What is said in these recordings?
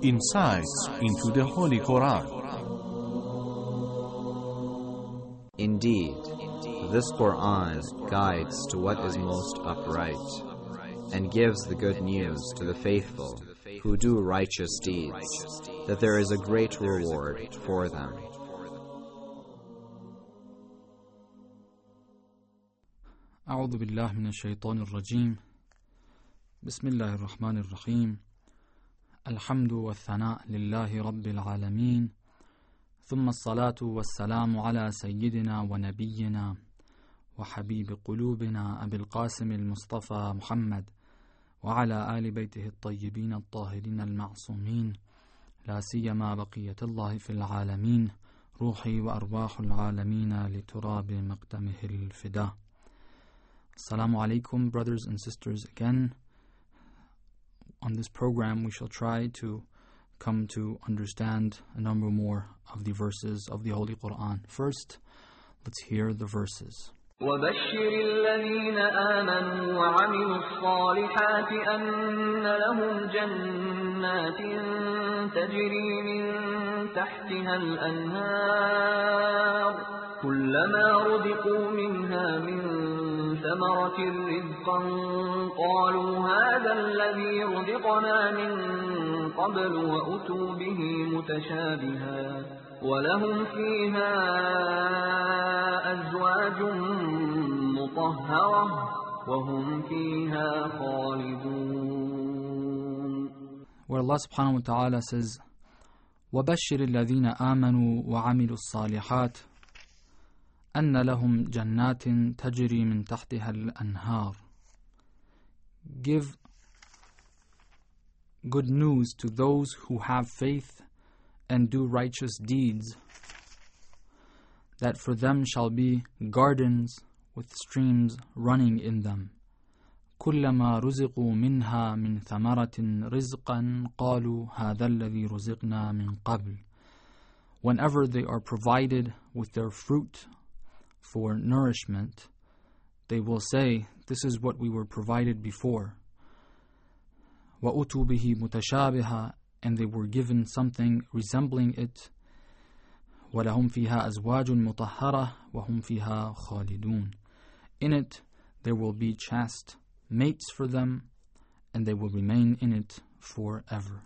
insights into the Holy Quran. Indeed, this Quran guides to what is most upright, and gives the good news to the faithful who do righteous deeds, that there is a great reward for them. أعوذ بالله من الشيطان الرجيم. بسم الله الرحمن الرحيم. الحمد والثناء لله رب العالمين، ثم الصلاة والسلام على سيدنا ونبينا وحبيب قلوبنا أبي القاسم المصطفى محمد وعلى آل بيته الطيبين الطاهرين المعصومين، لا سيما بقية الله في العالمين، روحي وأرواح العالمين لتراب مقدمه الفداء. Assalamu alaikum, brothers and sisters. Again, on this program we shall try to come to understand a number more of the verses of the Holy Quran. First, let's hear the verses. وَبَشِّرِ الَّذِينَ آمَنُوا وَعَمِلُوا الصَّالِحَاتِ أَنَّ لَهُمْ جَنَّاتٍ تَجْرِي مِنْ تَحْتِهَا الْأَنْهَارُ كُلَّمَا رُزِقُوا مِنْهَا مِنْ ثَمَرَةٍ رِزْقًا قَالُوا هَذَا الَّذِي رُزِقْنَا مِنْ قَبْلُ وَأُتُوا بِهِ مُتَشَابِهًا وَلَهُمْ فِيهَا أَزْوَاجٌ مُطَهَّرَةٌ وَهُمْ فِيهَا خَالِدُونَ. Where Allah subhanahu wa ta'ala says, وَبَشِّرِ الَّذِينَ آمَنُوا وَعَمِلُوا الصَّالِحَاتِ أَنَّ لَهُمْ جَنَّاتٍ تَجْرِي مِنْ تَحْتِهَا الْأَنْهَارُ. Give good news to those who have faith and do righteous deeds, that for them shall be gardens with streams running in them. كُلَّمَا رُزِقُوا مِنْهَا مِنْ ثَمَرَةٍ رِزْقًا قَالُوا هَذَا الَّذِي رُزِقْنَا مِنْ قَبْلُ. Whenever they are provided with their fruit for nourishment, they will say, this is what we were provided before. وَأُتُوا بِهِ مُتَشَابِهًا, and they were given something resembling it. وَلَهُمْ فِيهَا أَزْوَاجٌ مُطَهَّرَةٌ وَهُمْ فِيهَا خَالِدُونَ. In it there will be chaste mates for them, and they will remain in it forever.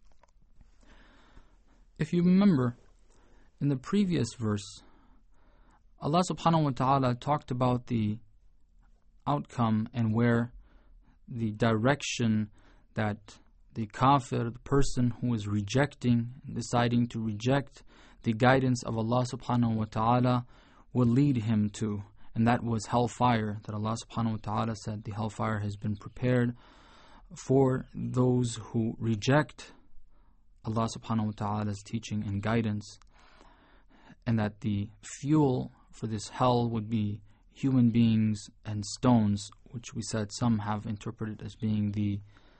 If you remember, in the previous verse, Allah subhanahu wa ta'ala talked about the outcome and where the direction that the kafir, the person who is deciding to reject the guidance of Allah subhanahu wa ta'ala, will lead him to. And that was hellfire, that Allah subhanahu wa ta'ala said the hellfire has been prepared for those who reject Allah subhanahu wa ta'ala's teaching and guidance. And that the fuel for this hell would be human beings and stones, which we said some have interpreted as being the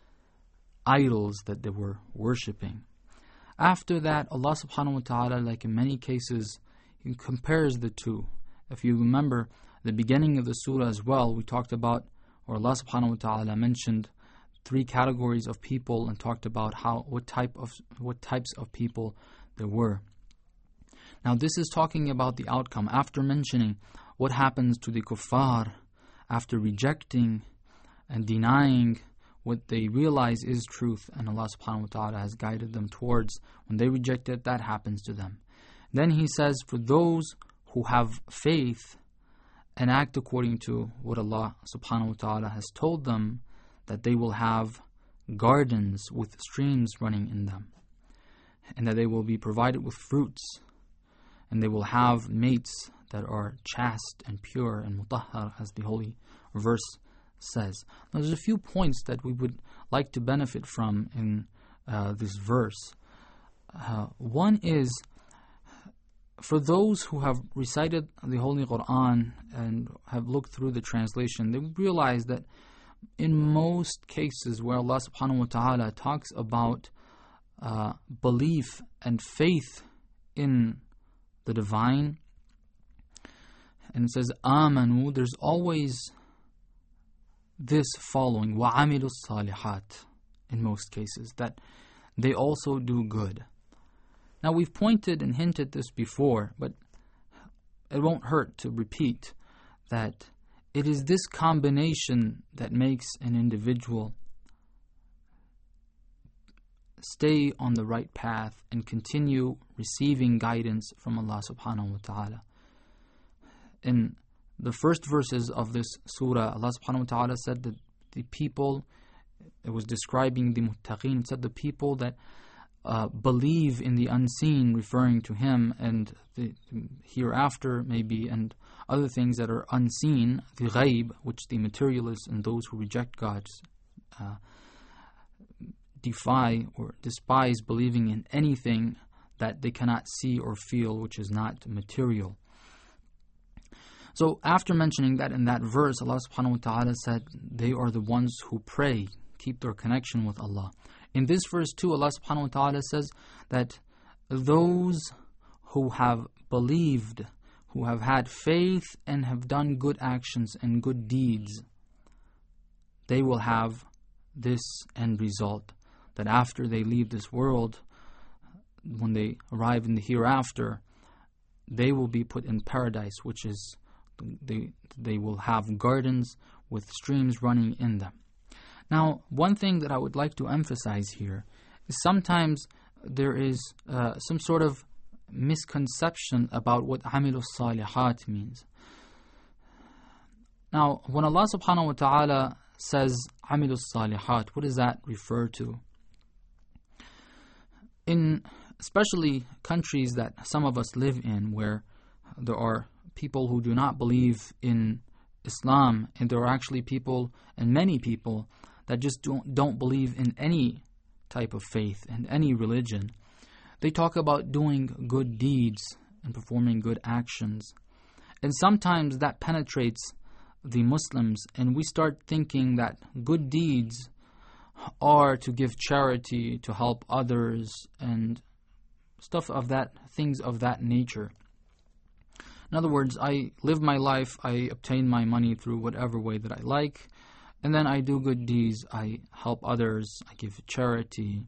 idols that they were worshipping. After that, Allah subhanahu wa ta'ala, like in many cases, He compares the two. If you remember the beginning of the surah as well, we talked about, or Allah subhanahu wa ta'ala mentioned 3 categories of people and talked about what types of people there were. Now this is talking about the outcome. After mentioning what happens to the kuffar after rejecting and denying what they realize is truth and Allah subhanahu wa ta'ala has guided them towards, when they reject it, that happens to them. Then He says, for those who have faith and act according to what Allah subhanahu wa ta'ala has told them, that they will have gardens with streams running in them, and that they will be provided with fruits, and they will have mates that are chaste and pure and mutahhar, as the holy verse says. Now, there's a few points that we would like to benefit from in this verse. One is, for those who have recited the Holy Quran and have looked through the translation, they realize that in most cases where Allah subhanahu wa ta'ala talks about belief and faith in the divine, and it says amanu, there's always this following, وَعَمِلُوا الصَّالِحَاتِ, in most cases, that they also do good. Now, we've pointed and hinted this before, but it won't hurt to repeat that it is this combination that makes an individual stay on the right path and continue receiving guidance from Allah subhanahu wa ta'ala. In the first verses of this surah, Allah subhanahu wa ta'ala said that the people, it was describing the muttaqeen, it said the people that believe in the unseen, referring to Him, and the hereafter maybe, and other things that are unseen, the ghaib, which the materialists and those who reject God defy or despise believing in anything that they cannot see or feel, which is not material. So after mentioning that in that verse, Allah subhanahu wa ta'ala said they are the ones who pray, keep their connection with Allah. In this verse too, Allah subhanahu wa ta'ala says that those who have believed, who have had faith and have done good actions and good deeds, they will have this end result, that after they leave this world, when they arrive in the hereafter, they will be put in paradise, which is, they will have gardens with streams running in them. Now, one thing that I would like to emphasize here is sometimes there is some sort of misconception about what Amilus Salihat means. Now, when Allah subhanahu wa ta'ala says Amilus Salihat, what does that refer to? In especially countries that some of us live in, where there are people who do not believe in Islam, and there are actually people, and many people, that just don't believe in any type of faith and any religion. They talk about doing good deeds and performing good actions. And sometimes that penetrates the Muslims, and we start thinking that good deeds are to give charity, to help others, and things of that nature. In other words, I live my life, I obtain my money through whatever way that I like, and then I do good deeds, I help others, I give charity,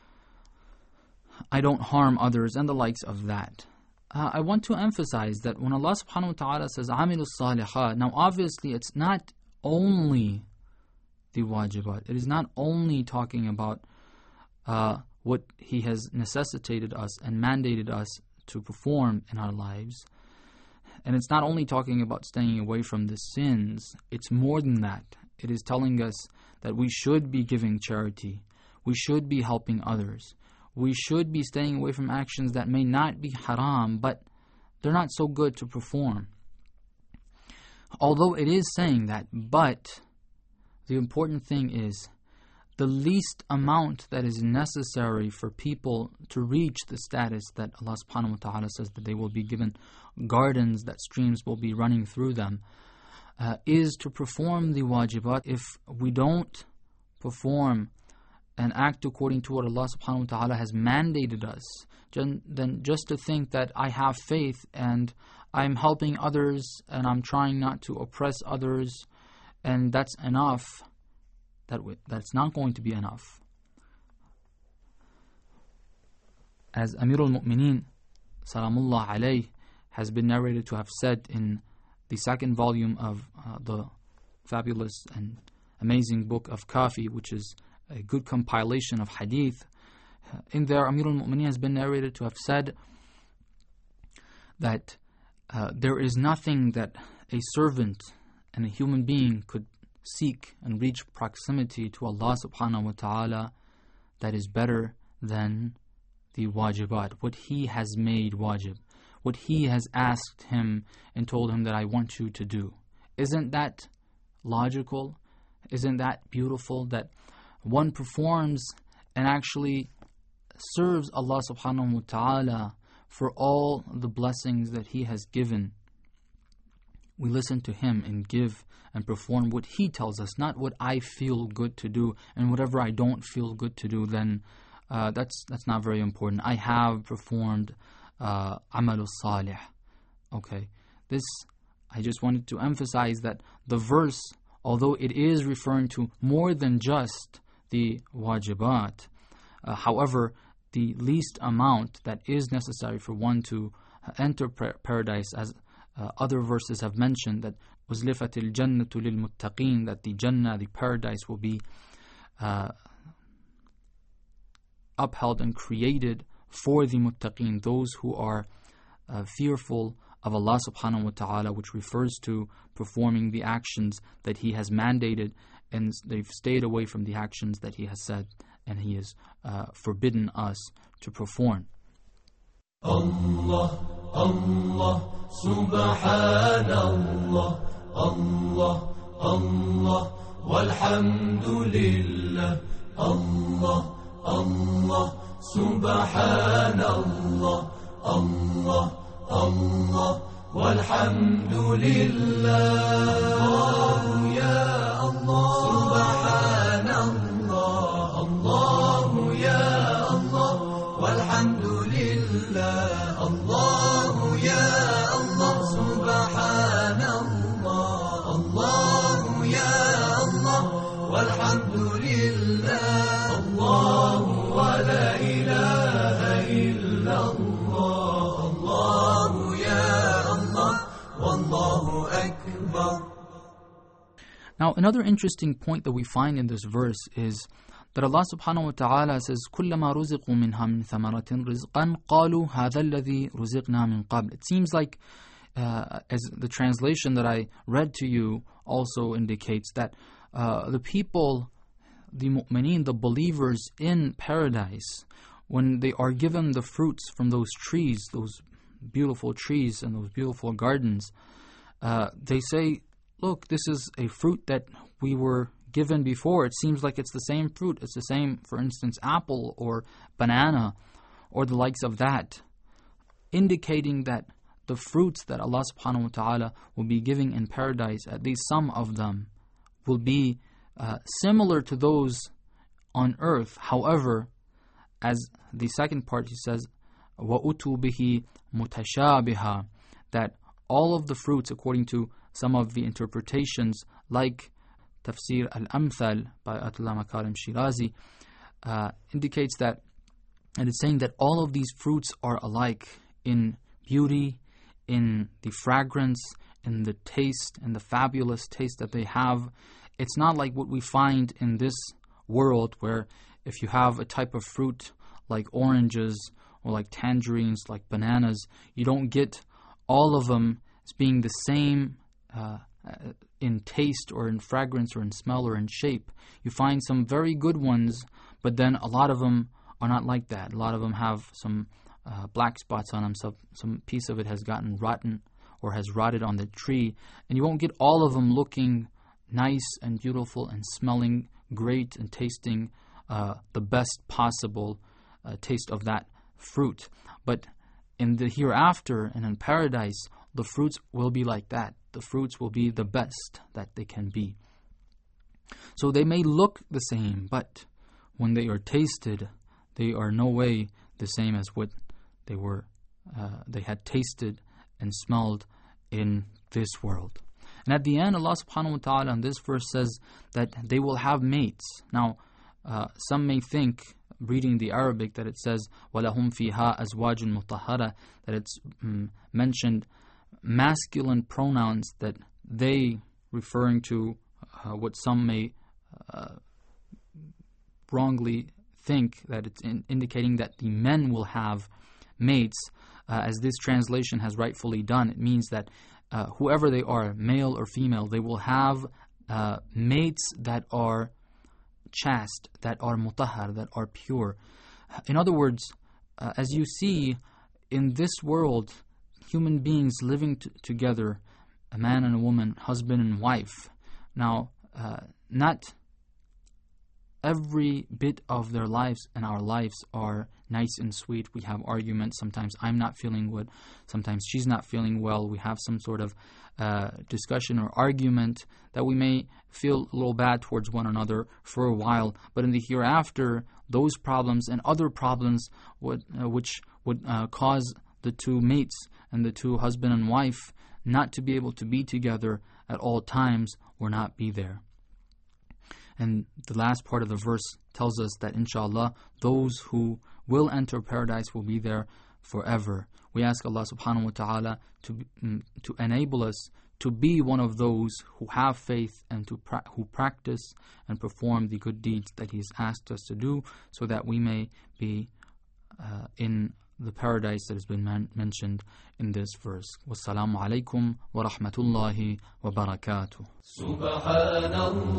I don't harm others, and the likes of that. I want to emphasize that when Allah subhanahu wa ta'ala says Amilus Salihat, now obviously it's not only the wajibat, it is not only talking about what He has necessitated us and mandated us to perform in our lives. And it's not only talking about staying away from the sins, it's more than that. It is telling us that we should be giving charity, we should be helping others, we should be staying away from actions that may not be haram, but they're not so good to perform. Although it is saying that, but the important thing is the least amount that is necessary for people to reach the status that Allah subhanahu wa ta'ala says that they will be given gardens, that streams will be running through them, is to perform the wajibat. If we don't perform and act according to what Allah subhanahu wa ta'ala has mandated us, then just to think that I have faith and I'm helping others and I'm trying not to oppress others and that's enough, that's not going to be enough. As Amirul Mu'mineen Salamullah alayh has been narrated to have said in the second volume of the fabulous and amazing book of Kafi, which is a good compilation of hadith, in there Amirul Mu'mineen has been narrated to have said that there is nothing that a servant and a human being could seek and reach proximity to Allah subhanahu wa ta'ala that is better than the wajibat, what He has made wajib, what He has asked him and told him that I want you to do. Isn't that logical? Isn't that beautiful that one performs and actually serves Allah subhanahu wa ta'ala for all the blessings that He has given? We listen to Him and give and perform what He tells us, not what I feel good to do, and whatever I don't feel good to do, then that's not very important. I have performed Amalus Salih. Okay, this, I just wanted to emphasize that the verse, although it is referring to more than just the wajibat, However, the least amount that is necessary for one to enter paradise, as other verses have mentioned, that وَزْلِفَتِ الْجَنَّةُ لِلْمُتَّقِينَ, that the Jannah, the paradise, will be upheld and created for the muttaqeen, those who are fearful of Allah subhanahu wa ta'ala, which refers to performing the actions that He has mandated, and they've stayed away from the actions that He has said and He has forbidden us to perform. Allah, Allah, Subhanallah, Allah, Allah, walhamdulillah, Allah, Allah, Subhanallah, Allah, Allah, walhamdulillah, Allah, ya Allah, Subhanallah, Allah, ya Allah, walhamdulillah, Allah, ya Allah, Subhanallah, Allah, ya Allah, walhamdulillah, Allah, wa la ilaha illallah, Allah, ya Allah, wallahu akbar. Now, another interesting point that we find in this verse is that Allah subhanahu wa ta'ala says, كُلَّمَا رُزِقُوا مِنْهَا مِنْ ثَمَرَةٍ رِزْقًا قَالُوا هَذَا الَّذِي رُزِقْنَا مِنْ قَبْلِ. It seems like, as the translation that I read to you also indicates, that the people, the mu'mineen, the believers in paradise, when they are given the fruits from those trees, those beautiful trees and those beautiful gardens, they say, look, this is a fruit that we were given before. It seems like it's the same fruit. It's the same, for instance, apple or banana or the likes of that, indicating that the fruits that Allah subhanahu wa ta'ala will be giving in paradise, at least some of them, will be similar to those on earth. However, as the second part, he says, وَأُتُوا بِهِ مُتَشَابِهًا, that all of the fruits, according to some of the interpretations, like Tafsir al-Amthal by Atullah Makarim Shirazi, indicates that, and it's saying that all of these fruits are alike in beauty, in the fragrance, in the taste, and the fabulous taste that they have. It's not like what we find in this world, where if you have a type of fruit like oranges or like tangerines, like bananas, you don't get all of them as being the same in taste or in fragrance or in smell or in shape. You find some very good ones, but then a lot of them are not like that. A lot of them have some black spots on them, so some piece of it has gotten rotten or has rotted on the tree, and you won't get all of them looking nice and beautiful and smelling great and tasting the best possible taste of that fruit. But in the hereafter and in paradise, the fruits will be like that. The fruits will be the best that they can be. So they may look the same, but when they are tasted, they are no way the same as what they were. They had tasted and smelled in this world. And at the end, Allah subhanahu wa ta'ala in this verse says that they will have mates. Now, some may think, reading the Arabic, that it says وَلَهُمْ فِيهَا أَزْوَاجٌ مُطَهَّرَةٌ, that it's mentioned masculine pronouns, that they, referring to what some may wrongly think, that it's indicating that the men will have mates. As this translation has rightfully done, it means that whoever they are, male or female, they will have mates that are chaste, that are mutahhar, that are pure. In other words, as you see in this world, human beings living together, a man and a woman, husband and wife. Now, not every bit of their lives and our lives are nice and sweet. We have arguments. Sometimes I'm not feeling good. Sometimes she's not feeling well. We have some sort of discussion or argument that we may feel a little bad towards one another for a while. But in the hereafter, those problems and other problems which would cause the two mates and the two husband and wife not to be able to be together at all times will not be there. And the last part of the verse tells us that inshallah, those who will enter paradise will be there forever. We ask Allah subhanahu wa ta'ala to enable us to be one of those who have faith and who practice and perform the good deeds that He has asked us to do, so that we may be in the paradise that has been mentioned in this verse. Wassalamu alaikum wa rahmatullahi wa barakatuh. Subhanallah,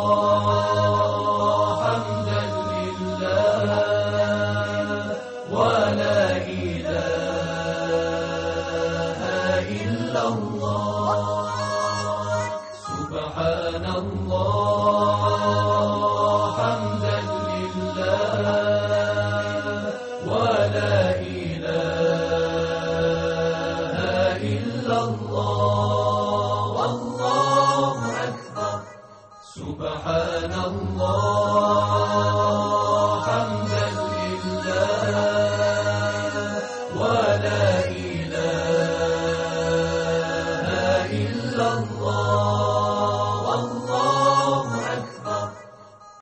hamdan lillah, wa la ilaha illallah. Subhanallah, hamdan lillah, wa la Subhanallah.